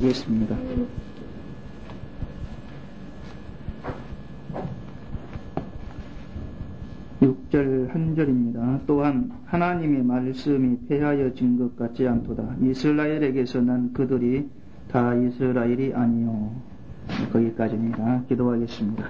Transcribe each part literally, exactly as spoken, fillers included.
하겠습니다. 육 절 한 절입니다. 또한 하나님의 말씀이 폐하여진 것 같지 않도다. 이스라엘에게서 난 그들이 다 이스라엘이 아니요. 거기까지입니다. 기도하겠습니다.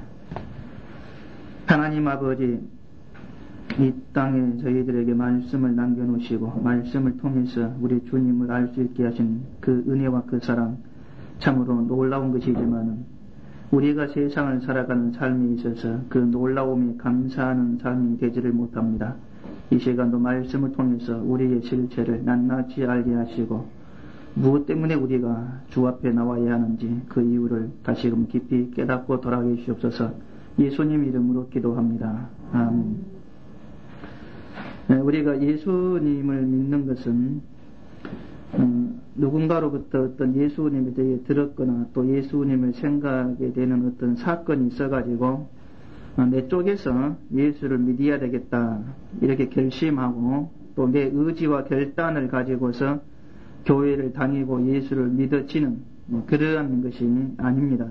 하나님 아버지, 이 땅에 저희들에게 말씀을 남겨놓으시고 말씀을 통해서 우리 주님을 알 수 있게 하신 그 은혜와 그 사랑, 참으로 놀라운 것이지만 우리가 세상을 살아가는 삶에 있어서 그 놀라움이 감사하는 삶이 되지를 못합니다. 이 시간도 말씀을 통해서 우리의 실체를 낱낱이 알게 하시고 무엇 때문에 우리가 주 앞에 나와야 하는지 그 이유를 다시금 깊이 깨닫고 돌아가게 주옵소서. 예수님 이름으로 기도합니다. 아멘. 우리가 예수님을 믿는 것은 음, 누군가로부터 어떤 예수님에 대해 들었거나 또 예수님을 생각하게 되는 어떤 사건이 있어가지고 어, 내 쪽에서 예수를 믿어야 되겠다 이렇게 결심하고 또 내 의지와 결단을 가지고서 교회를 다니고 예수를 믿어지는 뭐 그러한 것이 아닙니다.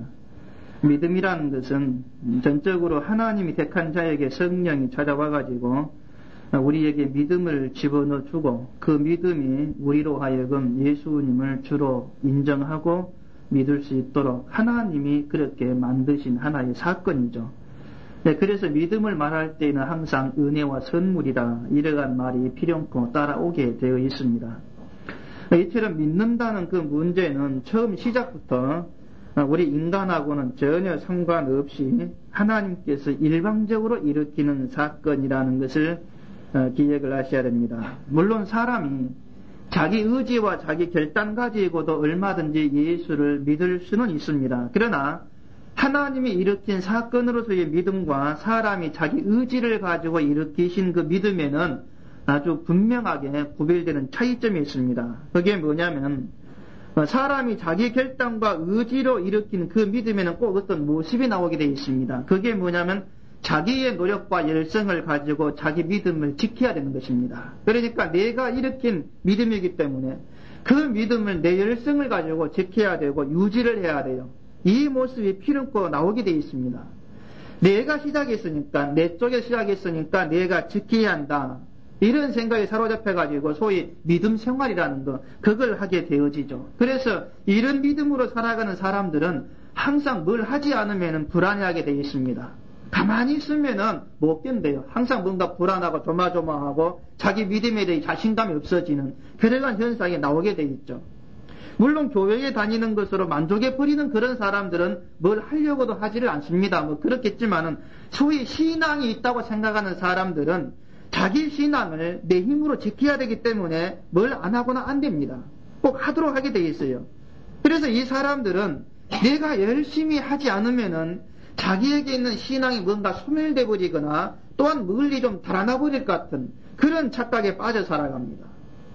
믿음이라는 것은 전적으로 하나님이 택한 자에게 성령이 찾아와가지고 우리에게 믿음을 집어넣어주고 그 믿음이 우리로 하여금 예수님을 주로 인정하고 믿을 수 있도록 하나님이 그렇게 만드신 하나의 사건이죠. 네, 그래서 믿음을 말할 때는 항상 은혜와 선물이다 이러한 말이 필연코 따라오게 되어 있습니다. 이처럼 믿는다는 그 문제는 처음 시작부터 우리 인간하고는 전혀 상관없이 하나님께서 일방적으로 일으키는 사건이라는 것을 기억을 하셔야 됩니다. 물론 사람이 자기 의지와 자기 결단 가지고도 얼마든지 예수를 믿을 수는 있습니다. 그러나 하나님이 일으킨 사건으로서의 믿음과 사람이 자기 의지를 가지고 일으키신 그 믿음에는 아주 분명하게 구별되는 차이점이 있습니다. 그게 뭐냐면 사람이 자기 결단과 의지로 일으킨 그 믿음에는 꼭 어떤 모습이 나오게 되어 있습니다. 그게 뭐냐면 자기의 노력과 열성을 가지고 자기 믿음을 지켜야 되는 것입니다. 그러니까 내가 일으킨 믿음이기 때문에 그 믿음을 내 열성을 가지고 지켜야 되고 유지를 해야 돼요. 이 모습이 필연코 나오게 되어 있습니다. 내가 시작했으니까, 내 쪽에 시작했으니까 내가 지켜야 한다. 이런 생각에 사로잡혀가지고 소위 믿음 생활이라는 거, 그걸 하게 되어지죠. 그래서 이런 믿음으로 살아가는 사람들은 항상 뭘 하지 않으면 불안해하게 되어 있습니다. 가만히 있으면은 못 견뎌요. 항상 뭔가 불안하고 조마조마하고 자기 믿음에 대해 자신감이 없어지는 그러한 현상이 나오게 되어 있죠. 물론 교회에 다니는 것으로 만족해 버리는 그런 사람들은 뭘 하려고도 하지를 않습니다. 뭐 그렇겠지만은 소위 신앙이 있다고 생각하는 사람들은 자기 신앙을 내 힘으로 지켜야 되기 때문에 뭘 안 하거나 안 됩니다. 꼭 하도록 하게 되어 있어요. 그래서 이 사람들은 내가 열심히 하지 않으면은 자기에게 있는 신앙이 뭔가 소멸돼 버리거나 또한 멀리 좀 달아나 버릴 것 같은 그런 착각에 빠져 살아갑니다.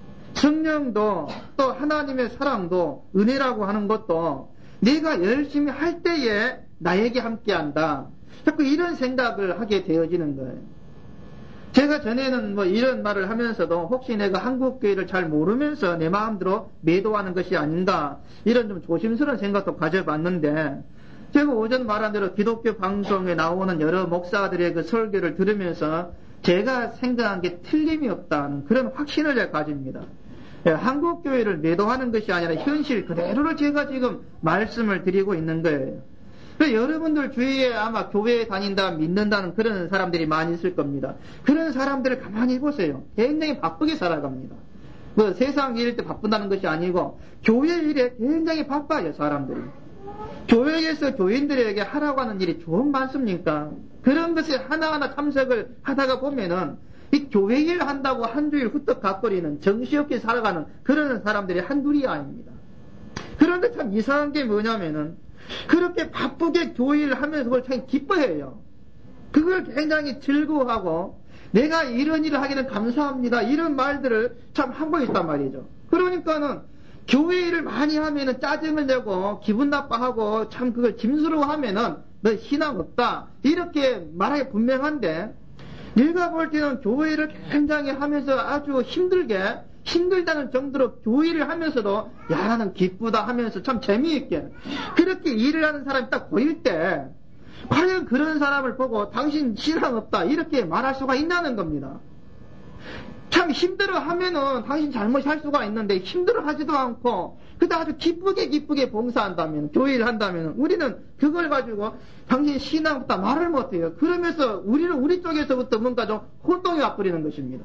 성령도 또 하나님의 사랑도 은혜라고 하는 것도 내가 열심히 할 때에 나에게 함께한다. 자꾸 이런 생각을 하게 되어지는 거예요. 제가 전에는 뭐 이런 말을 하면서도 혹시 내가 한국교회를 잘 모르면서 내 마음대로 매도하는 것이 아닌가 이런 좀 조심스러운 생각도 가져봤는데 제가 오전 말한 대로 기독교 방송에 나오는 여러 목사들의 그 설교를 들으면서 제가 생각한 게 틀림이 없다는 그런 확신을 제가 가집니다. 한국교회를 매도하는 것이 아니라 현실 그대로를 제가 지금 말씀을 드리고 있는 거예요. 여러분들 주위에 아마 교회에 다닌다 믿는다는 그런 사람들이 많이 있을 겁니다. 그런 사람들을 가만히 보세요. 굉장히 바쁘게 살아갑니다. 뭐 세상 일 때 바쁜다는 것이 아니고 교회 일에 굉장히 바빠요. 사람들이. 교회에서 교인들에게 하라고 하는 일이 좀 많습니까? 그런 것에 하나하나 참석을 하다가 보면은 이 교회 일 한다고 한 주일 후떡 가버리는 정신없게 살아가는 그런 사람들이 한둘이 아닙니다. 그런데 참 이상한 게 뭐냐면은 그렇게 바쁘게 교회 일을 하면서 그걸 참 기뻐해요. 그걸 굉장히 즐거워하고 내가 이런 일을 하기는 감사합니다. 이런 말들을 참 하고 있단 말이죠. 그러니까는 교회 일을 많이 하면은 짜증을 내고 기분 나빠하고 참 그걸 짐스러워하면은 너 신앙 없다. 이렇게 말하기 분명한데 내가 볼 때는 교회 일을 굉장히 하면서 아주 힘들게 힘들다는 정도로 교회를 하면서도 야 나는 기쁘다 하면서 참 재미있게 그렇게 일을 하는 사람이 딱 보일 때 과연 그런 사람을 보고 당신 신앙 없다 이렇게 말할 수가 있냐는 겁니다. 참 힘들어 하면은 당신 잘못이 할 수가 있는데 힘들어 하지도 않고 그다 아주 기쁘게 기쁘게 봉사한다면 교회를 한다면 우리는 그걸 가지고 당신 신앙 없다 말을 못해요. 그러면서 우리는 우리 쪽에서부터 뭔가 좀 혼동이 와버리는 것입니다.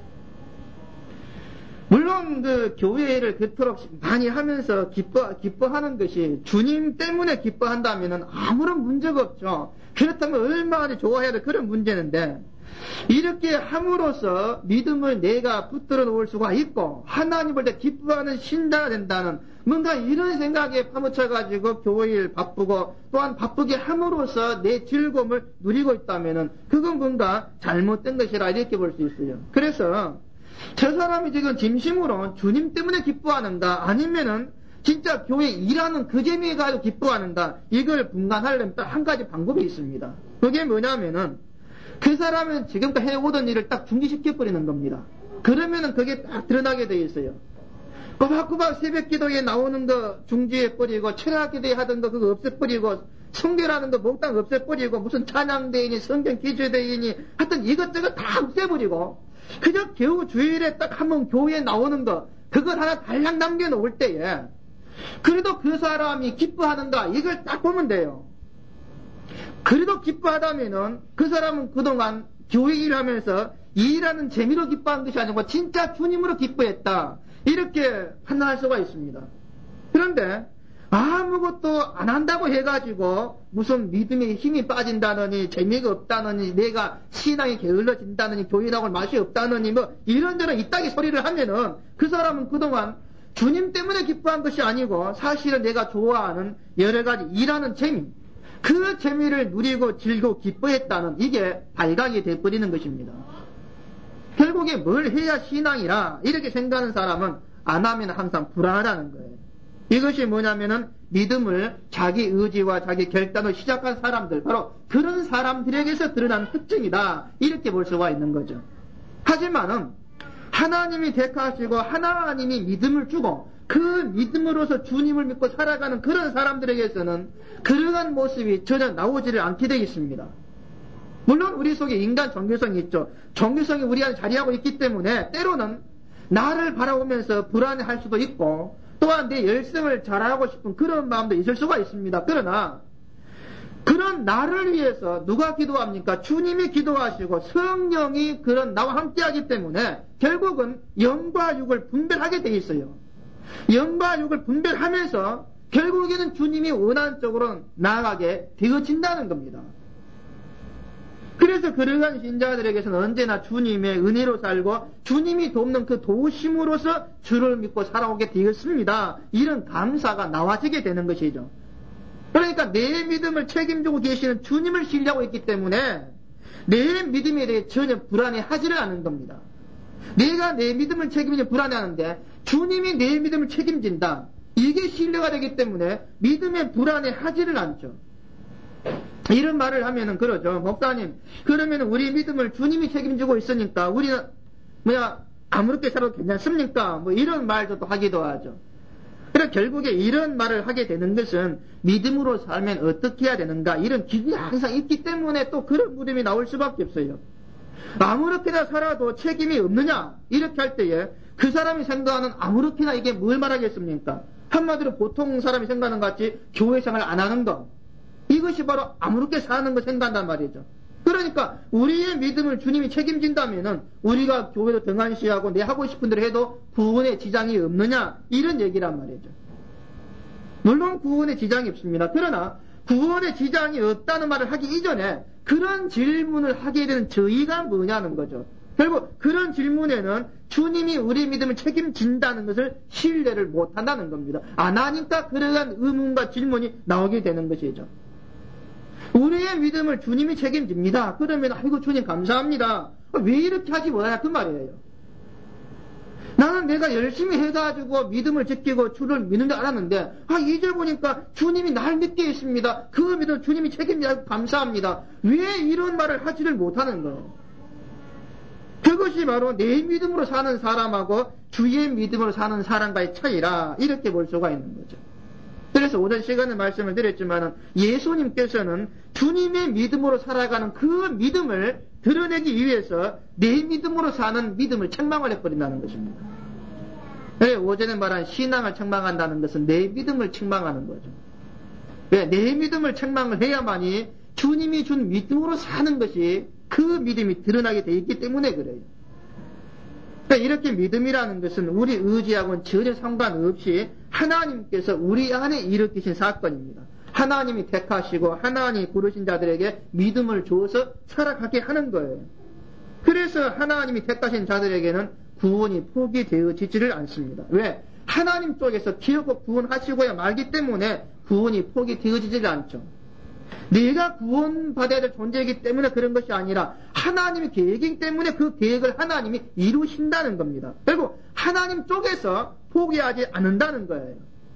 물론 그 교회를 그토록 많이 하면서 기뻐, 기뻐하는 것이 주님 때문에 기뻐한다면 아무런 문제가 없죠. 그렇다면 얼마나 좋아해야 될 그런 문제인데 이렇게 함으로써 믿음을 내가 붙들어 놓을 수가 있고 하나님을 더 기뻐하는 신자가 된다는 뭔가 이런 생각에 파묻혀가지고 교회를 바쁘고 또한 바쁘게 함으로써 내 즐거움을 누리고 있다면 그건 뭔가 잘못된 것이라 이렇게 볼 수 있어요. 그래서 저 사람이 지금 진심으로 주님 때문에 기뻐하는가 아니면은 진짜 교회 일하는 그 재미에 가지고 기뻐하는가 이걸 분간하려면 딱 한 가지 방법이 있습니다. 그게 뭐냐면은 그 사람은 지금까지 해오던 일을 딱 중지시켜버리는 겁니다. 그러면은 그게 딱 드러나게 되어 있어요. 꼬박꼬박 새벽 기도에 나오는 거 중지해버리고 철학 기도에 하던 거 그거 없애버리고 성결하는 거 몽땅 없애버리고 무슨 찬양대회니 성경 기초대회니 하여튼 이것저것 다 없애버리고 그저 겨우 주일에 딱 한번 교회에 나오는 거 그걸 하나 달랑 남겨놓을 때에 그래도 그 사람이 기뻐하는가 이걸 딱 보면 돼요. 그래도 기뻐하다면은 그 사람은 그동안 교회 일하면서 일하는 재미로 기뻐한 것이 아니고 진짜 주님으로 기뻐했다 이렇게 판단할 수가 있습니다. 그런데 아무것도 안 한다고 해가지고 무슨 믿음의 힘이 빠진다느니 재미가 없다느니 내가 신앙이 게을러진다느니 교회 나올 맛이 없다느니 뭐 이런저런 이따기 소리를 하면은 그 사람은 그동안 주님 때문에 기뻐한 것이 아니고 사실은 내가 좋아하는 여러 가지 일하는 재미 그 재미를 누리고 즐기고 기뻐했다는 이게 발각이 돼버리는 것입니다. 결국에 뭘 해야 신앙이라 이렇게 생각하는 사람은 안 하면 항상 불안하다는 거예요. 이것이 뭐냐면은 믿음을 자기 의지와 자기 결단으로 시작한 사람들 바로 그런 사람들에게서 드러나는 특징이다 이렇게 볼 수가 있는 거죠. 하지만은 하나님이 택하시고 하나님이 믿음을 주고 그 믿음으로서 주님을 믿고 살아가는 그런 사람들에게서는 그러한 모습이 전혀 나오지를 않게 되어 있습니다. 물론 우리 속에 인간 정교성이 있죠. 정교성이 우리 안에 자리하고 있기 때문에 때로는 나를 바라보면서 불안해할 수도 있고 또한 내 열성을 잘하고 싶은 그런 마음도 있을 수가 있습니다. 그러나 그런 나를 위해서 누가 기도합니까? 주님이 기도하시고 성령이 그런 나와 함께하기 때문에 결국은 영과 육을 분별하게 돼 있어요. 영과 육을 분별하면서 결국에는 주님이 원하는 쪽으로 나아가게 되어진다는 겁니다. 그래서 그러한 신자들에게서는 언제나 주님의 은혜로 살고 주님이 돕는 그 도우심으로서 주를 믿고 살아오게 되었습니다. 이런 감사가 나와지게 되는 것이죠. 그러니까 내 믿음을 책임지고 계시는 주님을 신뢰하고 있기 때문에 내 믿음에 대해 전혀 불안해하지를 않는 겁니다. 내가 내 믿음을 책임지면 불안해하는데 주님이 내 믿음을 책임진다. 이게 신뢰가 되기 때문에 믿음에 불안해하지를 않죠. 이런 말을 하면은 그러죠. 목사님, 그러면 우리 믿음을 주님이 책임지고 있으니까 우리는 뭐야 아무렇게 살아도 괜찮습니까? 뭐 이런 말도 또 하기도 하죠. 그래서 결국에 이런 말을 하게 되는 것은 믿음으로 살면 어떻게 해야 되는가 이런 기준이 항상 있기 때문에 또 그런 물음이 나올 수밖에 없어요. 아무렇게나 살아도 책임이 없느냐 이렇게 할 때에 그 사람이 생각하는 아무렇게나 이게 뭘 말하겠습니까? 한마디로 보통 사람이 생각하는 것 같이 교회 생활 안 하는 것 이것이 바로 아무렇게 사는 거 생각한단 말이죠. 그러니까 우리의 믿음을 주님이 책임진다면은 우리가 교회도 등한시하고 내 하고 싶은 대로 해도 구원에 지장이 없느냐 이런 얘기란 말이죠. 물론 구원에 지장이 없습니다. 그러나 구원에 지장이 없다는 말을 하기 이전에 그런 질문을 하게 되는 저희가 뭐냐는 거죠. 결국 그런 질문에는 주님이 우리 믿음을 책임진다는 것을 신뢰를 못한다는 겁니다. 안 하니까 그러한 의문과 질문이 나오게 되는 것이죠. 우리의 믿음을 주님이 책임집니다. 그러면 아이고 주님 감사합니다. 왜 이렇게 하지 못하냐 그 말이에요. 나는 내가 열심히 해가지고 믿음을 지키고 주를 믿는 줄 알았는데 아 이제 보니까 주님이 날 믿게 했습니다. 그 믿음 주님이 책임지고 감사합니다. 왜 이런 말을 하지를 못하는 거예요. 그것이 바로 내 믿음으로 사는 사람하고 주의 믿음으로 사는 사람과의 차이라 이렇게 볼 수가 있는 거죠. 그래서 오전 시간에 말씀을 드렸지만 예수님께서는 주님의 믿음으로 살아가는 그 믿음을 드러내기 위해서 내 믿음으로 사는 믿음을 책망을 해버린다는 것입니다. 네, 오전에 말한 신앙을 책망한다는 것은 내 믿음을 책망하는 거죠. 네, 내 믿음을 책망을 해야만이 주님이 준 믿음으로 사는 것이 그 믿음이 드러나게 되어 있기 때문에 그래요. 그러니까 이렇게 믿음이라는 것은 우리 의지하고는 전혀 상관없이 하나님께서 우리 안에 일으키신 사건입니다. 하나님이 택하시고 하나님이 부르신 자들에게 믿음을 주어서 살아가게 하는 거예요. 그래서 하나님이 택하신 자들에게는 구원이 포기되어지지를 않습니다. 왜? 하나님 쪽에서 기어코 구원하시고야 말기 때문에 구원이 포기되어지질 않죠. 내가 구원받아야 될 존재이기 때문에 그런 것이 아니라 하나님의 계획이기 때문에 그 계획을 하나님이 이루신다는 겁니다. 결국 하나님 쪽에서 포기하지 않는다는 거예요.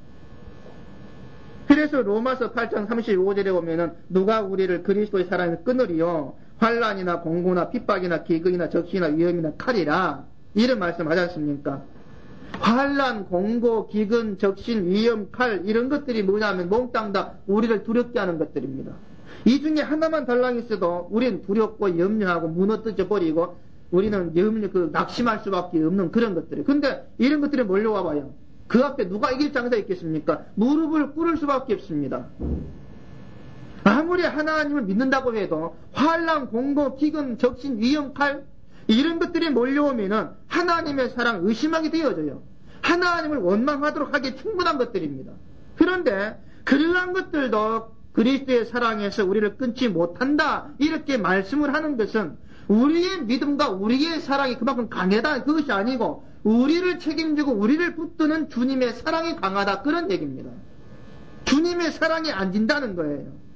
그래서 로마서 팔 장 삼십오 절에 보면은 누가 우리를 그리스도의 사랑에 끊으리요 환난이나 공고나 핍박이나 기근이나 적시나 위험이나 칼이라 이런 말씀 하지 않습니까? 환난, 공고, 기근, 적신, 위험, 칼 이런 것들이 뭐냐면 몽땅 다 우리를 두렵게 하는 것들입니다. 이 중에 하나만 달랑 있어도 우리는 두렵고 염려하고 무너뜨져 버리고 우리는 염려, 그 낙심할 수밖에 없는 그런 것들이. 근데 이런 것들이 몰려와 봐요. 그 앞에 누가 이길 장사 있겠습니까? 무릎을 꿇을 수밖에 없습니다. 아무리 하나님을 믿는다고 해도 환난, 공고, 기근, 적신, 위험, 칼 이런 것들이 몰려오면은 하나님의 사랑 의심하게 되어져요. 하나님을 원망하도록 하기에 충분한 것들입니다. 그런데 그러한 것들도 그리스도의 사랑에서 우리를 끊지 못한다 이렇게 말씀을 하는 것은 우리의 믿음과 우리의 사랑이 그만큼 강하다 그것이 아니고 우리를 책임지고 우리를 붙드는 주님의 사랑이 강하다 그런 얘기입니다. 주님의 사랑이 안 진다는 거예요.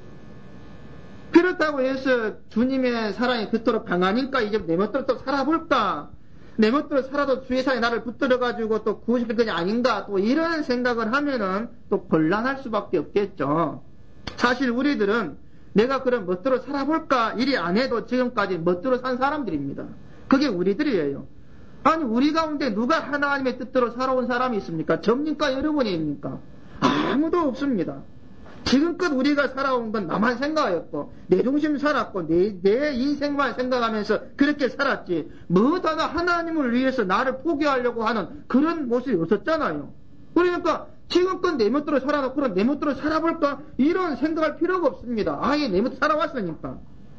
그렇다고 해서 주님의 사랑이 그토록 강하니까 이제 내 멋대로 또 살아볼까? 내 멋대로 살아도 주의 사랑이 나를 붙들어가지고 또 구원시킬 것이 아닌가? 또 이런 생각을 하면은 또 곤란할 수밖에 없겠죠. 사실 우리들은 내가 그런 멋대로 살아볼까? 이리 안 해도 지금까지 멋대로 산 사람들입니다. 그게 우리들이에요. 아니 우리 가운데 누가 하나님의 뜻대로 살아온 사람이 있습니까? 접니까? 여러분입니까? 아무도 없습니다. 지금껏 우리가 살아온 건 나만 생각하였고 내 중심 살았고 내, 내 인생만 생각하면서 그렇게 살았지 뭐다가 하나님을 위해서 나를 포기하려고 하는 그런 모습이 없었잖아요. 그러니까 지금껏 내 멋대로 살아놓고 그럼 내 멋대로 살아볼까? 이런 생각할 필요가 없습니다. 아예 내 멋대로 살아왔으니까.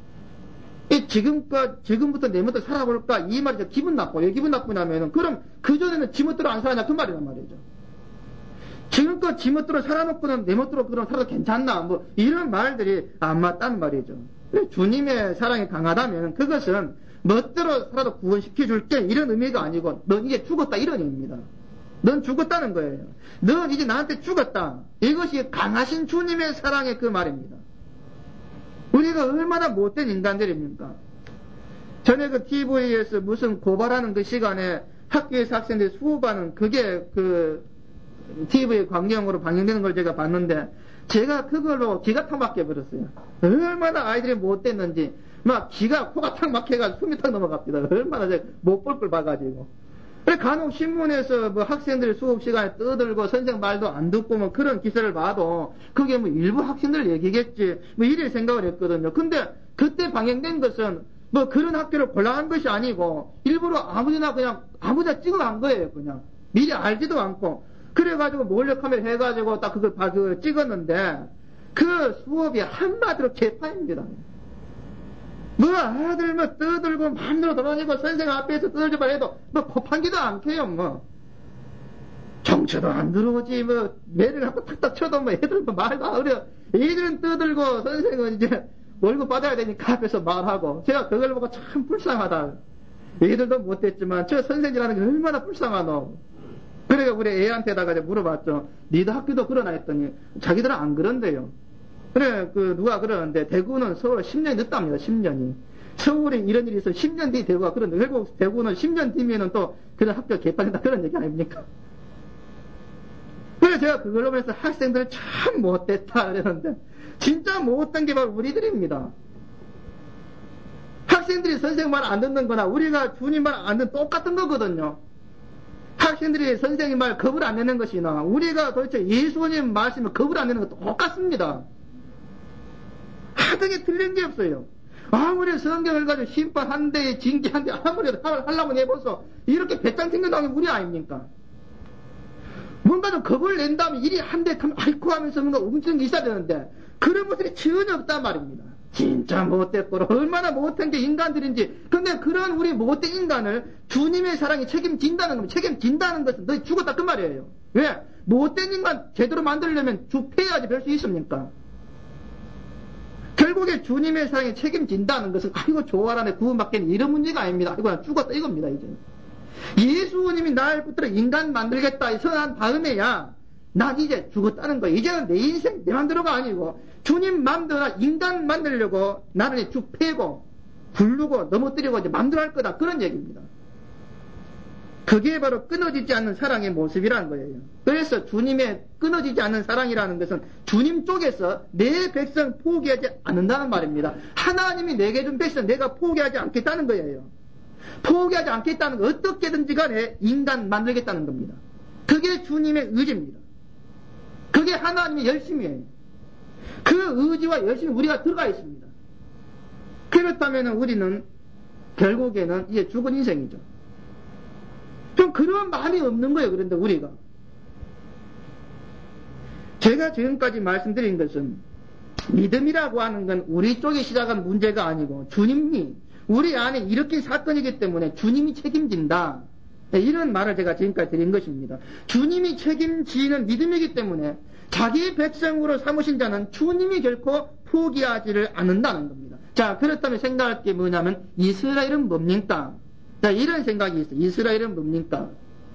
이 지금껏 지금부터 내 멋대로 살아볼까? 이 말이 기분 나빠. 왜 기분 나쁘냐면은 그럼 그전에는 지 멋대로 안 살았냐 그 말이란 말이죠. 지금껏 지 멋대로 살아놓고는 내 멋대로 그럼 살아도 괜찮나? 뭐, 이런 말들이 안 맞단 말이죠. 주님의 사랑이 강하다면 그것은 멋대로 살아도 구원시켜줄게 이런 의미가 아니고 넌 이제 죽었다 이런 의미입니다. 넌 죽었다는 거예요. 넌 이제 나한테 죽었다. 이것이 강하신 주님의 사랑의 그 말입니다. 우리가 얼마나 못된 인간들입니까? 전에 그 티비에서 무슨 고발하는 그 시간에 학교에서 학생들이 수업하는 그게 그 티비 광경으로 방영되는 걸 제가 봤는데 제가 그걸로 기가 탁 막혀버렸어요. 얼마나 아이들이 못됐는지 막 기가 코가 탁 막혀가지고 숨이 탁 넘어갑니다. 얼마나 제가 못 볼 걸 봐가지고. 간혹 신문에서 뭐 학생들이 수업 시간에 떠들고 선생 말도 안 듣고 뭐 그런 기사를 봐도 그게 뭐 일부 학생들 얘기겠지 뭐 이래 생각을 했거든요. 근데 그때 방영된 것은 뭐 그런 학교를 골라간 것이 아니고 일부러 아무데나 그냥 아무데나 찍어간 거예요. 그냥 미리 알지도 않고. 그래가지고 몰래 카메라 해가지고 딱 그걸 봐, 그걸 찍었는데 그 수업이 한마디로 개판입니다. 뭐 아들 뭐 떠들고 마음대로 돌아다니고 선생 앞에서 떠들지만 해도 뭐 코판기도 안 켜요. 뭐 정처도 안 들어오지 뭐 매를 갖고 탁탁 쳐도 뭐 애들 뭐 말도 어려. 애들은 떠들고 선생은 이제 월급 받아야 되니까 앞에서 말하고 제가 그걸 보고 참 불쌍하다. 애들도 못됐지만 저 선생이라는 게 얼마나 불쌍하노. 그래가 우리 애한테다가 물어봤죠. 니도 학교도 그러나 했더니 자기들은 안 그런데요. 그래 그 누가 그러는데 대구는 서울 십 년이 늦답니다. 십 년이. 서울에 이런 일이 있어 십 년 뒤 대구가 그런데 결국 대구는 십 년 뒤면은 또 그런 학교 개판이다 그런 얘기 아닙니까? 그래서 제가 그걸로 보면서 학생들은 참 못됐다 그러는데 진짜 못된 게 바로 우리들입니다. 학생 학생들이 선생님 말 안 듣는 거나 우리가 주님 말 안 듣는 똑같은 거거든요. 학생들이 선생님 말 겁을 안 내는 것이나 우리가 도대체 예수님 말씀을 겁을 안 내는 것도 똑같습니다. 하등에 틀린 게 없어요. 아무리 성경을 가지고 심판 한 대에 징계 한 대 아무리 하려고 해보소. 이렇게 배짱 튕겨나오는 우리 아닙니까? 뭔가 좀 겁을 낸 다음에 일이 한 대 타면 아이쿠 하면서 뭔가 움직이는 게 있어야 되는데 그런 모습이 전혀 없단 말입니다. 진짜 못됐고 얼마나 못한 게 인간들인지. 근데 그런 우리 못된 인간을 주님의 사랑이 책임진다는 겁니다. 책임진다는 것은 너희 죽었다 그 말이에요. 왜? 못된 인간 제대로 만들려면 주패야지 별 수 있습니까? 결국에 주님의 사랑이 책임진다는 것은 아이고 좋아라네 구원받기는 이런 문제가 아닙니다. 아이고 난 죽었다 이겁니다. 이제 예수님이 날 붙들어 인간 만들겠다 선한 다음에야 난 이제 죽었다는 거예요. 이제는 내 인생 내 맘대로가 아니고 주님 맘대로 인간 만들려고 나를 쭉 패고 부르고 넘어뜨리고 이제 맘대로 할 거다. 그런 얘기입니다. 그게 바로 끊어지지 않는 사랑의 모습이라는 거예요. 그래서 주님의 끊어지지 않는 사랑이라는 것은 주님 쪽에서 내 백성 포기하지 않는다는 말입니다. 하나님이 내게 준 백성 내가 포기하지 않겠다는 거예요. 포기하지 않겠다는 거 어떻게든지 간에 인간 만들겠다는 겁니다. 그게 주님의 의지입니다. 그게 하나님의 열심이에요. 그 의지와 열심이 우리가 들어가 있습니다. 그렇다면 우리는 결국에는 이제 죽은 인생이죠. 좀 그런 마음이 없는 거예요. 그런데 우리가 제가 지금까지 말씀드린 것은 믿음이라고 하는 건 우리 쪽에 시작한 문제가 아니고 주님이 우리 안에 일으킨 사건이기 때문에 주님이 책임진다. 이런 말을 제가 지금까지 드린 것입니다. 주님이 책임지는 믿음이기 때문에 자기 백성으로 삼으신 자는 주님이 결코 포기하지를 않는다는 겁니다. 자, 그렇다면 생각할 게 뭐냐면 이스라엘은 뭡니까? 자, 이런 생각이 있어요. 이스라엘은 뭡니까?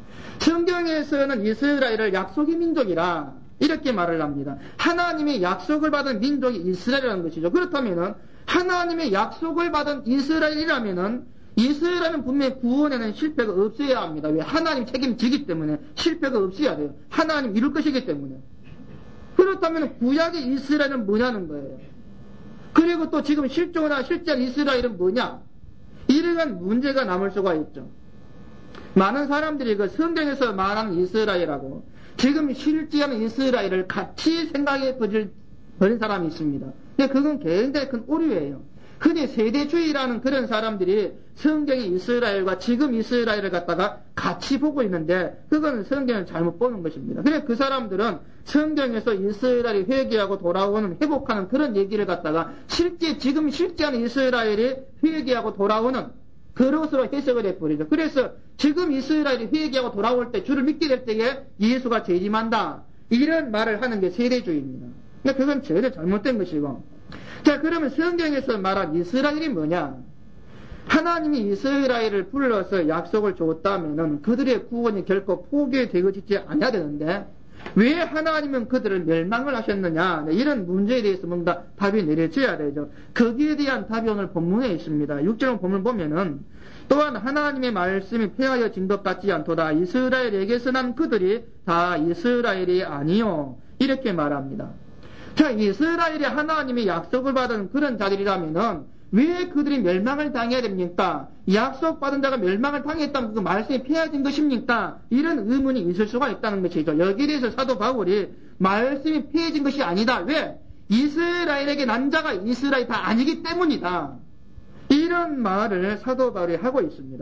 성경에서는 이스라엘을 약속의 민족이라 이렇게 말을 합니다. 하나님의 약속을 받은 민족이 이스라엘이라는 것이죠. 그렇다면은 하나님의 약속을 받은 이스라엘이라면은 이스라엘은 분명히 구원에는 실패가 없어야 합니다. 왜? 하나님 책임지기 때문에 실패가 없어야 돼요. 하나님 이룰 것이기 때문에. 그렇다면 구약의 이스라엘은 뭐냐는 거예요. 그리고 또 지금 실존하나 실제한 이스라엘은 뭐냐? 이러한 문제가 남을 수가 있죠. 많은 사람들이 그 성경에서 말하는 이스라엘하고 지금 실제하는 이스라엘을 같이 생각해 버린 사람이 있습니다. 근데 그건 굉장히 큰 오류예요. 흔히 세대주의라는 그런 사람들이 성경의 이스라엘과 지금 이스라엘을 갖다가 같이 보고 있는데 그건 성경을 잘못 보는 것입니다. 그래서 그 사람들은 성경에서 이스라엘이 회개하고 돌아오는 회복하는 그런 얘기를 갖다가 실제 지금 실제하는 이스라엘이 회개하고 돌아오는 그것으로 해석을 해버리죠. 그래서 지금 이스라엘이 회개하고 돌아올 때 주를 믿게 될 때에 예수가 재림한다. 이런 말을 하는 게 세대주의입니다. 근데 그건 전혀 잘못된 것이고. 자, 그러면 성경에서 말한 이스라엘이 뭐냐? 하나님이 이스라엘을 불러서 약속을 줬다면은 그들의 구원이 결코 포기되어지지 않아야 되는데 왜 하나님은 그들을 멸망을 하셨느냐? 이런 문제에 대해서 뭔가 답이 내려져야 되죠. 거기에 대한 답이 오늘 본문에 있습니다. 육 절 본문 보면은 또한 하나님의 말씀이 폐하여진 것 같지 않도다. 이스라엘에게서 난 그들이 다 이스라엘이 아니요. 이렇게 말합니다. 자, 이스라엘이 하나님의 약속을 받은 그런 자들이라면은 왜 그들이 멸망을 당해야 됩니까? 약속받은 자가 멸망을 당했다면 그 말씀이 폐하진 것입니까? 이런 의문이 있을 수가 있다는 것이죠. 여기에 대해서 사도 바울이 말씀이 폐해진 것이 아니다. 왜? 이스라엘에게 난 자가 이스라엘이 다 아니기 때문이다. 이런 말을 사도 바울이 하고 있습니다.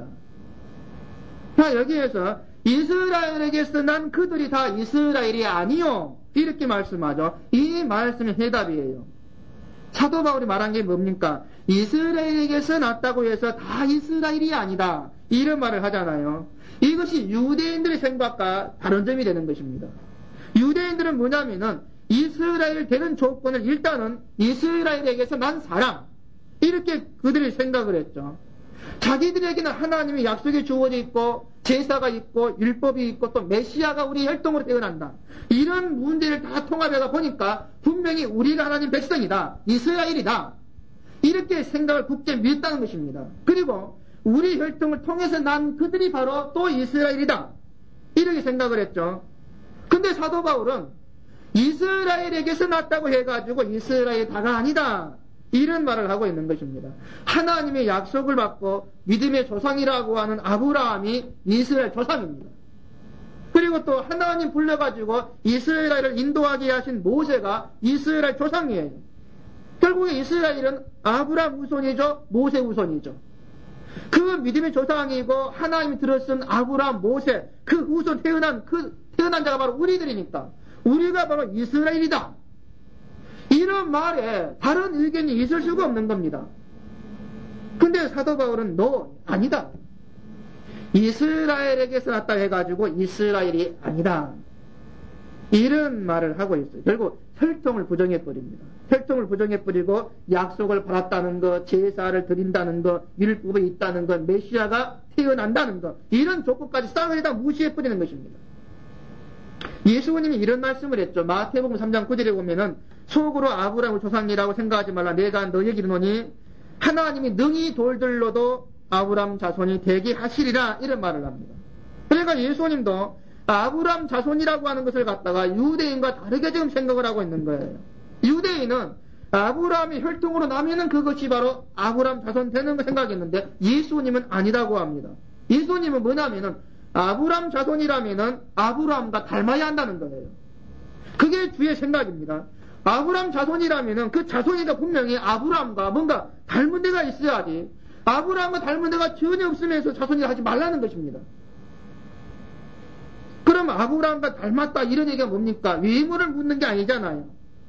자, 여기에서 이스라엘에게서 난 그들이 다 이스라엘이 아니요. 이렇게 말씀하죠. 이 말씀이 해답이에요. 사도 바울이 말한 게 뭡니까? 이스라엘에게서 났다고 해서 다 이스라엘이 아니다. 이런 말을 하잖아요. 이것이 유대인들의 생각과 다른 점이 되는 것입니다. 유대인들은 뭐냐면은 이스라엘 되는 조건을 일단은 이스라엘에게서 난 사람. 이렇게 그들이 생각을 했죠. 자기들에게는 하나님의 약속이 주어져 있고 제사가 있고 율법이 있고 또 메시아가 우리 혈통으로 태어난다. 이런 문제를 다 통합해가 보니까 분명히 우리가 하나님 백성이다. 이스라엘이다. 이렇게 생각을 굳게 믿었다는 것입니다. 그리고 우리 혈통을 통해서 난 그들이 바로 또 이스라엘이다. 이렇게 생각을 했죠. 근데 사도 바울은 이스라엘에게서 났다고 해가지고 이스라엘 다가 아니다. 이런 말을 하고 있는 것입니다. 하나님의 약속을 받고 믿음의 조상이라고 하는 아브라함이 이스라엘 조상입니다. 그리고 또 하나님 불러가지고 이스라엘을 인도하게 하신 모세가 이스라엘 조상이에요. 결국에 이스라엘은 아브라함 후손이죠. 모세 후손이죠. 그 믿음의 조상이고 하나님이 들었은 아브라함, 모세 그 후손 태어난 그 태어난 자가 바로 우리들이니까 우리가 바로 이스라엘이다. 이런 말에 다른 의견이 있을 수가 없는 겁니다. 근데 사도 바울은 너 아니다. 이스라엘에게서 났다 해가지고 이스라엘이 아니다. 이런 말을 하고 있어요. 결국 혈통을 부정해버립니다. 혈통을 부정해버리고 약속을 받았다는 것, 제사를 드린다는 것, 율법이 있다는 것, 메시아가 태어난다는 것, 이런 조건까지 싹을 다 무시해버리는 것입니다. 예수님이 이런 말씀을 했죠. 마태복음 삼 장 구 절에 보면은 속으로 아브라함을 조상이라고 생각하지 말라. 내가 너에게 이르노니 하나님이 능히 돌들로도 아브라함 자손이 되게 하시리라. 이런 말을 합니다. 그러니까 예수님도 아브라함 자손이라고 하는 것을 갖다가 유대인과 다르게 지금 생각을 하고 있는 거예요. 유대인은 아브라함이 혈통으로 나면은 그것이 바로 아브라함 자손 되는 거 생각했는데 예수님은 아니라고 합니다. 예수님은 뭐냐면은 아브라함 자손이라면은 아브라함과 닮아야 한다는 거예요. 그게 주의 생각입니다. 아브라함 자손이라면은 그 자손이가 분명히 아브라함과 뭔가 닮은 데가 있어야지. 아브라함과 닮은 데가 전혀 없으면서 자손이라 하지 말라는 것입니다. 그럼 아브라함과 닮았다 이런 얘기가 뭡니까? 외모를 묻는 게 아니잖아요.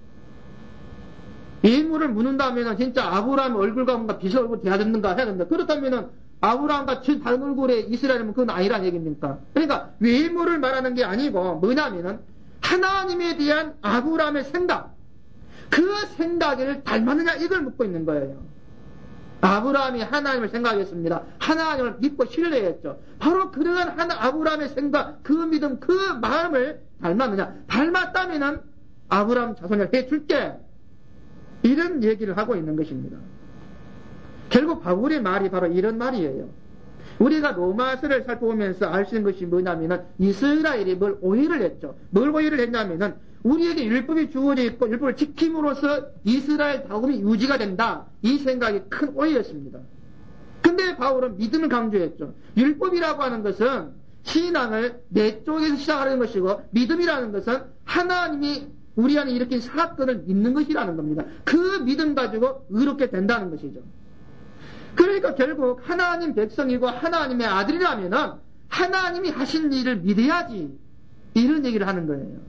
외모를 묻는다면 진짜 아브라함 얼굴과 뭔가 비슷한 얼굴 돼야 된는가 해야 된다. 그렇다면 아브라함과 다른 얼굴의 이스라엘이면 그건 아니란 얘기입니까? 그러니까 외모를 말하는 게 아니고 뭐냐면은 하나님에 대한 아브라함의 생각, 그 생각을 닮았느냐 이걸 묻고 있는 거예요. 아브라함이 하나님을 생각했습니다. 하나님을 믿고 신뢰했죠. 바로 그러한 하나, 아브라함의 생각, 그 믿음, 그 마음을 닮았느냐. 닮았다면은 아브라함 자손을 해줄게. 이런 얘기를 하고 있는 것입니다. 결국 바울의 말이 바로 이런 말이에요. 우리가 로마서를 살펴보면서 알 수 있는 것이 뭐냐면은 이스라엘이 뭘 오해를 했죠. 뭘 오해를 했냐면은 우리에게 율법이 주어져 있고 율법을 지킴으로써 이스라엘 다움이 유지가 된다. 이 생각이 큰 오해였습니다. 근데 바울은 믿음을 강조했죠. 율법이라고 하는 것은 신앙을 내 쪽에서 시작하는 것이고 믿음이라는 것은 하나님이 우리 안에 일으킨 사건을 믿는 것이라는 겁니다. 그 믿음 가지고 의롭게 된다는 것이죠. 그러니까 결국 하나님 백성이고 하나님의 아들이라면은 하나님이 하신 일을 믿어야지. 이런 얘기를 하는 거예요.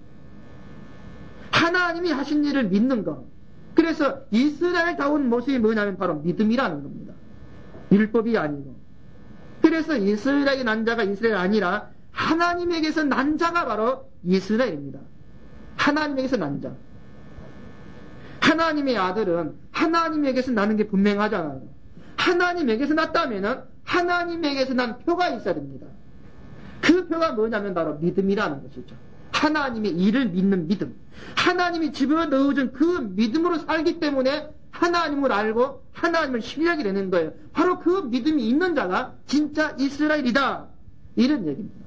하나님이 하신 일을 믿는 것. 그래서 이스라엘다운 모습이 뭐냐면 바로 믿음이라는 겁니다. 율법이 아니고. 그래서 이스라엘의 난 자가 이스라엘 아니라 하나님에게서 난 자가 바로 이스라엘입니다. 하나님에게서 난 자. 하나님의 아들은 하나님에게서 나는 게 분명하잖아요. 하나님에게서 났다면은 하나님에게서 난 표가 있어야 됩니다. 그 표가 뭐냐면 바로 믿음이라는 것이죠. 하나님의 일을 믿는 믿음. 하나님이 집어넣어준 그 믿음으로 살기 때문에 하나님을 알고 하나님을 신뢰하게 되는 거예요. 바로 그 믿음이 있는 자가 진짜 이스라엘이다. 이런 얘기입니다.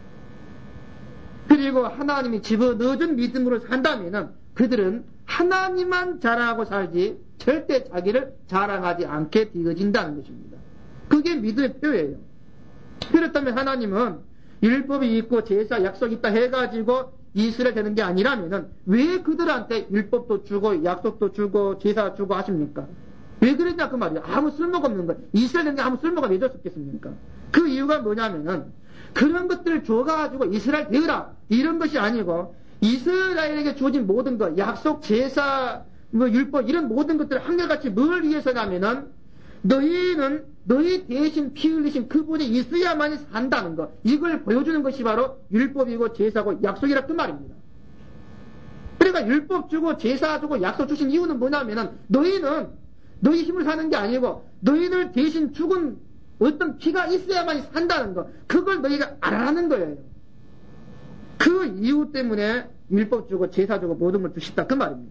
그리고 하나님이 집어넣어준 믿음으로 산다면은 그들은 하나님만 자랑하고 살지 절대 자기를 자랑하지 않게 되어진다는 것입니다. 그게 믿음의 표예요. 그렇다면 하나님은 율법이 있고 제사 약속이 있다 해가지고 이스라엘 되는 게 아니라면은 왜 그들한테 율법도 주고 약속도 주고 제사 주고 하십니까? 왜 그랬냐 그 말이에요. 아무 쓸모가 없는 거예요. 이스라엘 되는 게 아무 쓸모가 왜 줬겠습니까? 그 이유가 뭐냐면은 그런 것들을 줘가지고 이스라엘 되어라 이런 것이 아니고 이스라엘에게 주어진 모든 것, 약속, 제사, 뭐 율법 이런 모든 것들을 한결같이 뭘 위해서냐면은 너희는 너희 대신 피 흘리신 그분이 있어야만이 산다는 것, 이걸 보여주는 것이 바로 율법이고 제사고 약속이라 그 말입니다. 그러니까 율법 주고 제사 주고 약속 주신 이유는 뭐냐면은 너희는 너희 힘을 사는 게 아니고 너희들 대신 죽은 어떤 피가 있어야만이 산다는 것, 그걸 너희가 알아라는 거예요. 그 이유 때문에 율법 주고 제사 주고 모든 걸 주셨다 그 말입니다.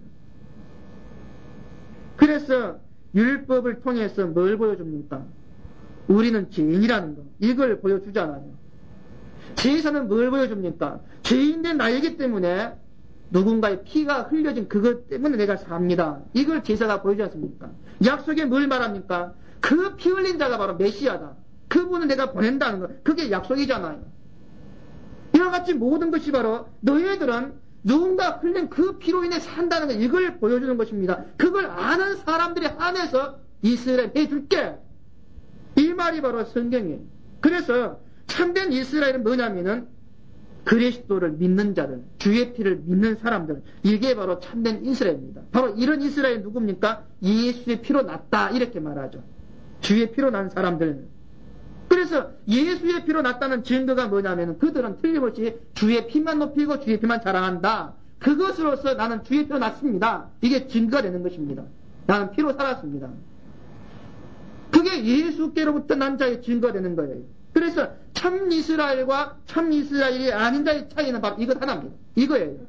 그래서 율법을 통해서 뭘 보여줍니까? 우리는 죄인이라는 것, 이걸 보여주잖아요. 제사는 뭘 보여줍니까? 죄인된 나이기 때문에 누군가의 피가 흘려진 그것 때문에 내가 삽니다. 이걸 제사가 보여주지 않습니까? 약속에 뭘 말합니까? 그 피 흘린 자가 바로 메시아다. 그분을 내가 보낸다는 것. 그게 약속이잖아요. 이와 같이 모든 것이 바로 너희들은 누군가 흘린 그 피로 인해 산다는 것. 이걸 보여주는 것입니다. 그걸 아는 사람들에 한해서 이스라엘 해줄게. 이 말이 바로 성경이에요. 그래서 참된 이스라엘은 뭐냐면은 그리스도를 믿는 자들, 주의 피를 믿는 사람들, 이게 바로 참된 이스라엘입니다. 바로 이런 이스라엘 누굽니까? 예수의 피로 났다 이렇게 말하죠. 주의 피로 난 사람들. 그래서 예수의 피로 났다는 증거가 뭐냐면 그들은 틀림없이 주의 피만 높이고 주의 피만 자랑한다. 그것으로서 나는 주의 피로 났습니다. 이게 증거가 되는 것입니다. 나는 피로 살았습니다. 그게 예수께로부터 난 자의 증거가 되는 거예요. 그래서 참 이스라엘과 참 이스라엘이 아닌 자의 차이는 바로 이것 하나입니다. 이거예요.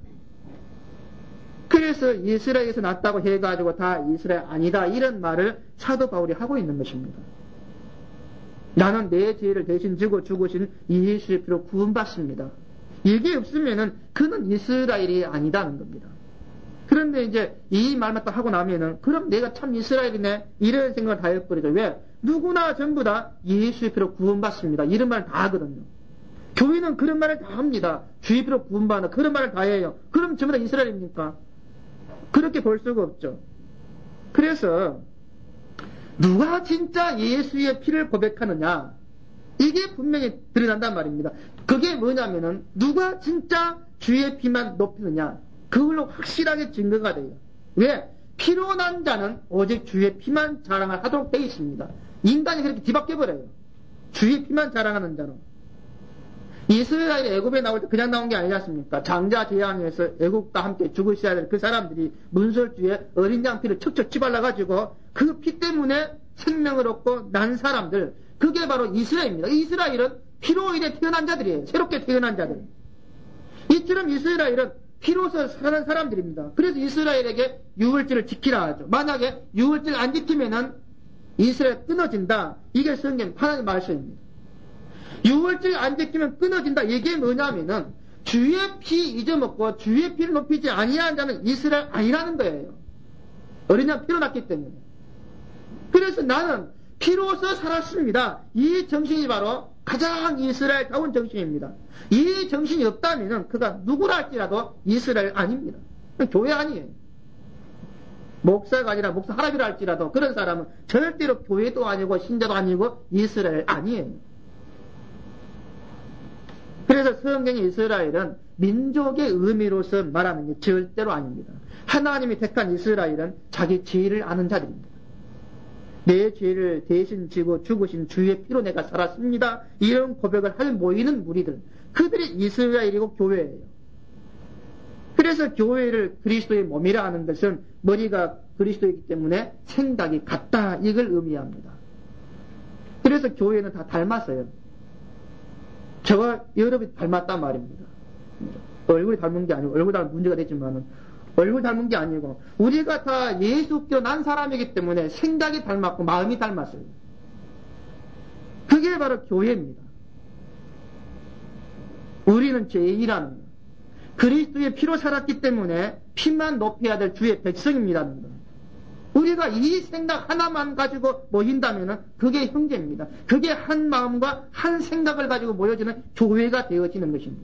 그래서 이스라엘에서 났다고 해가지고 다 이스라엘 아니다 이런 말을 사도 바울이 하고 있는 것입니다. 나는 내 죄를 대신 지고 죽으신 예수의 피로 구원받습니다. 이게 없으면은 그는 이스라엘이 아니다는 겁니다. 그런데 이제 이 말만 딱 하고 나면은 그럼 내가 참 이스라엘이네 이런 생각을 다 해버리죠. 왜? 누구나 전부 다 예수의 피로 구원받습니다. 이런 말 다 하거든요. 교회는 그런 말을 다 합니다. 주의 피로 구원받는다. 그런 말을 다 해요. 그럼 전부 다 이스라엘입니까? 그렇게 볼 수가 없죠. 그래서 누가 진짜 예수의 피를 고백하느냐 이게 분명히 드러난단 말입니다. 그게 뭐냐면은 누가 진짜 주의 피만 높이느냐 그걸로 확실하게 증거가 돼요. 왜? 피로 난 자는 오직 주의 피만 자랑을 하도록 되어 있습니다. 인간이 그렇게 뒤바뀌어버려요. 주의 피만 자랑하는 자는. 이스라엘이 애굽에 나올 때 그냥 나온 게 아니지 않습니까? 장자 재앙에서 애굽과 함께 죽으셔야 될 그 사람들이 문설주에 어린 양 피를 척척 치발라가지고 그 피 때문에 생명을 얻고 난 사람들, 그게 바로 이스라엘입니다. 이스라엘은 피로 인해 태어난 자들이에요. 새롭게 태어난 자들. 이처럼 이스라엘은 피로서 사는 사람들입니다. 그래서 이스라엘에게 유월절을 지키라 하죠. 만약에 유월절 안 지키면은 이스라엘 끊어진다. 이게 성경 하나님의 말씀입니다. 유월절 안 지키면 끊어진다. 이게 뭐냐면은 주의 피 잊어먹고 주의 피를 높이지 아니하는 자는 이스라엘 아니라는 거예요. 어린 양 피로 났기 때문에. 그래서 나는 피로서 살았습니다. 이 정신이 바로 가장 이스라엘다운 정신입니다. 이 정신이 없다면 그가 누구라 할지라도 이스라엘 아닙니다. 교회 아니에요. 목사가 아니라 목사 할아비라 할지라도 그런 사람은 절대로 교회도 아니고 신자도 아니고 이스라엘 아니에요. 그래서 성경의 이스라엘은 민족의 의미로서 말하는 게 절대로 아닙니다. 하나님이 택한 이스라엘은 자기 죄를 아는 자들입니다. 내 죄를 대신 지고 죽으신 주의 피로 내가 살았습니다. 이런 고백을 할 모이는 무리들, 그들이 이스라엘이고 교회예요. 그래서 교회를 그리스도의 몸이라 하는 것은 머리가 그리스도이기 때문에 생각이 같다 이걸 의미합니다. 그래서 교회는 다 닮았어요. 저와 여러분이 닮았단 말입니다. 얼굴이 닮은 게 아니고 얼굴 닮은 문제가 되지만은 얼굴 닮은 게 아니고 우리가 다 예수께로 난 사람이기 때문에 생각이 닮았고 마음이 닮았어요. 그게 바로 교회입니다. 우리는 죄인이라는 것, 그리스도의 피로 살았기 때문에 피만 높여야 될 주의 백성입니다는 것. 우리가 이 생각 하나만 가지고 모인다면 그게 형제입니다. 그게 한 마음과 한 생각을 가지고 모여지는 교회가 되어지는 것입니다.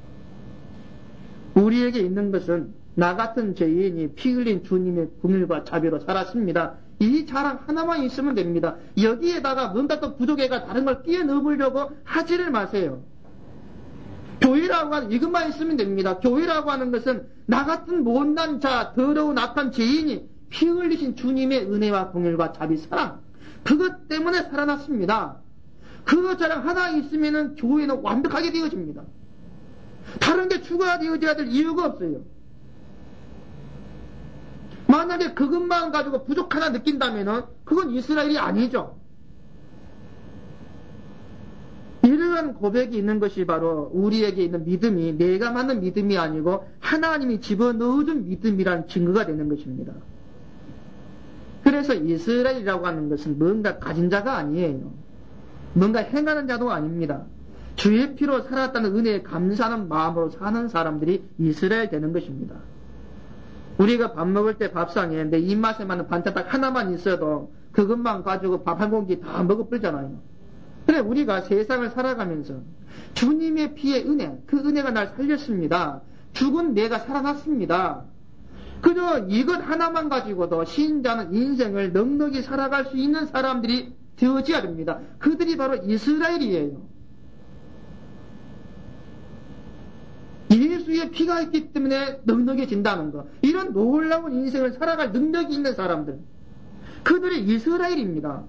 우리에게 있는 것은 나 같은 죄인이 피 흘린 주님의 긍휼과 자비로 살았습니다. 이 자랑 하나만 있으면 됩니다. 여기에다가 뭔가 또 부족해가 다른 걸 끼워 넣으려고 하지를 마세요. 교회라고 하는 이것만 있으면 됩니다. 교회라고 하는 것은 나 같은 못난 자, 더러운 악한 죄인이 피 흘리신 주님의 은혜와 긍휼과 자비 사랑, 그것 때문에 살아났습니다. 그 자랑 하나 있으면 교회는 완벽하게 되어집니다. 다른 게 추가가 되어져야 될 이유가 없어요. 만약에 그것만 가지고 부족하다 느낀다면 그건 이스라엘이 아니죠. 이러한 고백이 있는 것이 바로 우리에게 있는 믿음이 내가 만든 믿음이 아니고 하나님이 집어넣어준 믿음이라는 증거가 되는 것입니다. 그래서 이스라엘이라고 하는 것은 뭔가 가진 자가 아니에요. 뭔가 행하는 자도 아닙니다. 주의 피로 살았다는 은혜에 감사하는 마음으로 사는 사람들이 이스라엘 되는 것입니다. 우리가 밥 먹을 때 밥상에 내 입맛에 맞는 반찬 딱 하나만 있어도 그것만 가지고 밥 한 공기 다 먹어버리잖아요. 그래, 우리가 세상을 살아가면서 주님의 피의 은혜, 그 은혜가 날 살렸습니다. 죽은 내가 살아났습니다. 그저 이것 하나만 가지고도 신자는 인생을 넉넉히 살아갈 수 있는 사람들이 되어져야 됩니다. 그들이 바로 이스라엘이에요. 예수의 피가 있기 때문에 넉넉해진다는 것. 이런 놀라운 인생을 살아갈 능력이 있는 사람들. 그들이 이스라엘입니다.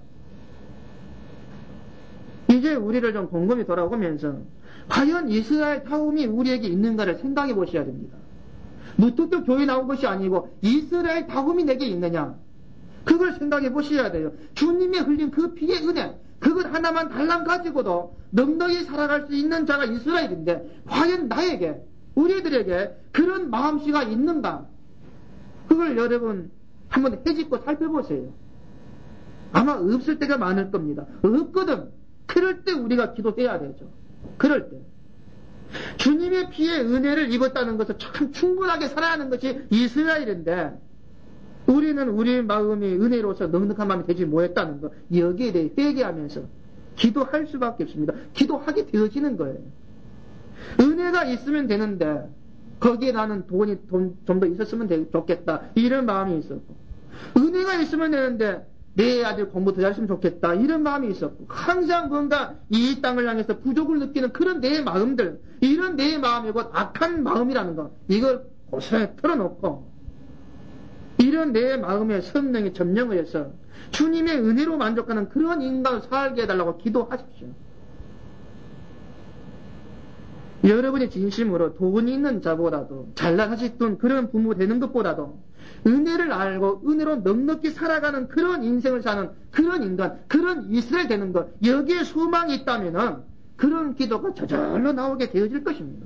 이제 우리를 좀 곰곰이 돌아보면서 과연 이스라엘 다움이 우리에게 있는가를 생각해 보셔야 됩니다. 무뚝뚝 교회 나온 것이 아니고 이스라엘 다움이 내게 있느냐. 그걸 생각해 보셔야 돼요. 주님의 흘린 그 피의 은혜, 그것 하나만 달랑 가지고도 넉넉히 살아갈 수 있는 자가 이스라엘인데 과연 나에게, 우리들에게 그런 마음씨가 있는가? 그걸 여러분 한번 헤집고 살펴보세요. 아마 없을 때가 많을 겁니다. 없거든. 그럴 때 우리가 기도해야 되죠. 그럴 때. 주님의 피의 은혜를 입었다는 것은 참 충분하게 살아야 하는 것이 이스라엘인데 우리는 우리 마음이 은혜로서 넉넉한 마음이 되지 못했다는 것, 여기에 대해 회개하면서 기도할 수밖에 없습니다. 기도하게 되어지는 거예요. 은혜가 있으면 되는데 거기에 나는 돈이 돈, 좀 더 있었으면 되, 좋겠다 이런 마음이 있었고, 은혜가 있으면 되는데 내 아들 공부 더 잘했으면 좋겠다 이런 마음이 있었고, 항상 뭔가 이 땅을 향해서 부족을 느끼는 그런 내 마음들, 이런 내 마음이 곧 악한 마음이라는 것, 이걸 고스란히 털어놓고 이런 내 마음의 성령이 점령을 해서 주님의 은혜로 만족하는 그런 인간을 살게 해달라고 기도하십시오. 여러분이 진심으로 돈이 있는 자보다도 잘난 자식둔 그런 부모 되는 것보다도 은혜를 알고 은혜로 넉넉히 살아가는 그런 인생을 사는 그런 인간, 그런 이스라엘 되는 것, 여기에 소망이 있다면 그런 기도가 저절로 나오게 되어질 것입니다.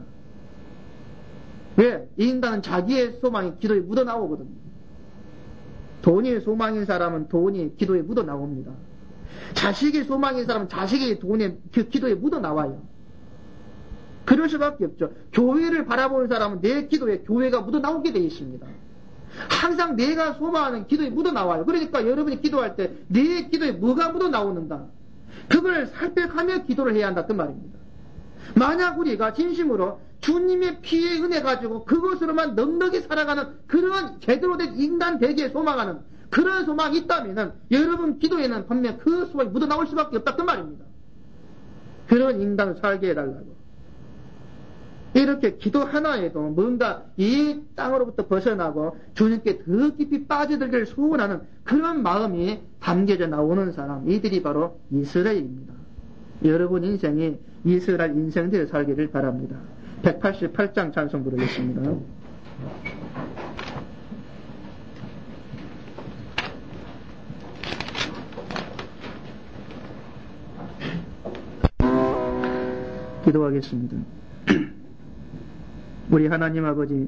왜? 이 인간은 자기의 소망이 기도에 묻어나오거든요. 돈이 소망인 사람은 돈이 기도에 묻어나옵니다. 자식이 소망인 사람은 자식이 돈에, 기도에 묻어나와요. 그럴 수밖에 없죠. 교회를 바라보는 사람은 내 기도에 교회가 묻어나오게 되어 있습니다. 항상 내가 소망하는 기도에 묻어나와요. 그러니까 여러분이 기도할 때 내 기도에 뭐가 묻어나오는가, 그걸 살펴가며 기도를 해야 한다 그 말입니다. 만약 우리가 진심으로 주님의 피의 은혜 가지고 그것으로만 넉넉히 살아가는 그런 제대로 된 인간 되기에 소망하는 그런 소망이 있다면 여러분 기도에는 분명 그 소망이 묻어나올 수밖에 없다 그 말입니다. 그런 인간을 살게 해달라고. 이렇게 기도 하나에도 뭔가 이 땅으로부터 벗어나고 주님께 더 깊이 빠져들기를 소원하는 그런 마음이 담겨져 나오는 사람, 이들이 바로 이스라엘입니다. 여러분 인생이 이스라엘 인생대로 살기를 바랍니다. 백팔십팔 장 찬송 부르겠습니다. 기도하겠습니다. 우리 하나님 아버지,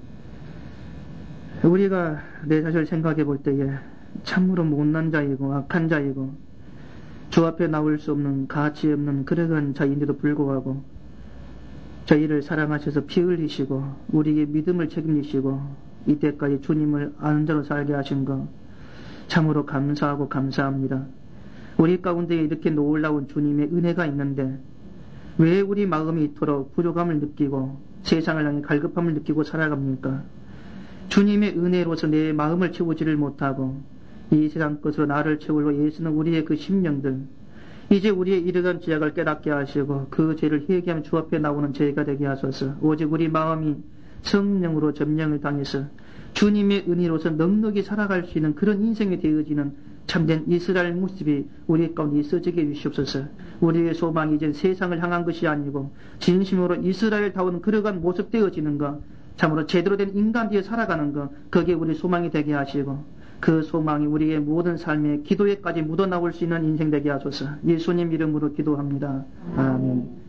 우리가 내 자신을 생각해 볼 때에 참으로 못난 자이고 악한 자이고 주 앞에 나올 수 없는 가치 없는 그러한 자인데도 불구하고 저희를 사랑하셔서 피 흘리시고 우리에게 믿음을 책임지시고 이때까지 주님을 아는 자로 살게 하신 것 참으로 감사하고 감사합니다. 우리 가운데 이렇게 놀라운 주님의 은혜가 있는데 왜 우리 마음이 이토록 부족함을 느끼고 세상을 향해 갈급함을 느끼고 살아갑니까? 주님의 은혜로서 내 마음을 채우지를 못하고 이 세상 것으로 나를 채우려고 애쓰는 우리의 그 심령들, 이제 우리의 이르던 죄악을 깨닫게 하시고 그 죄를 회개하면 주 앞에 나오는 죄가 되게 하소서. 오직 우리 마음이 성령으로 점령을 당해서 주님의 은혜로서 넉넉히 살아갈 수 있는 그런 인생이 되어지는 참된 이스라엘 모습이 우리 가운데 있어지게 해주시옵소서. 우리의 소망이 이제 세상을 향한 것이 아니고 진심으로 이스라엘다운 그러한 모습 되어지는 것, 참으로 제대로 된 인간 뒤에 살아가는 것, 그게 우리 소망이 되게 하시고 그 소망이 우리의 모든 삶의 기도에까지 묻어나올 수 있는 인생 되게 하소서. 예수님 이름으로 기도합니다. 아멘.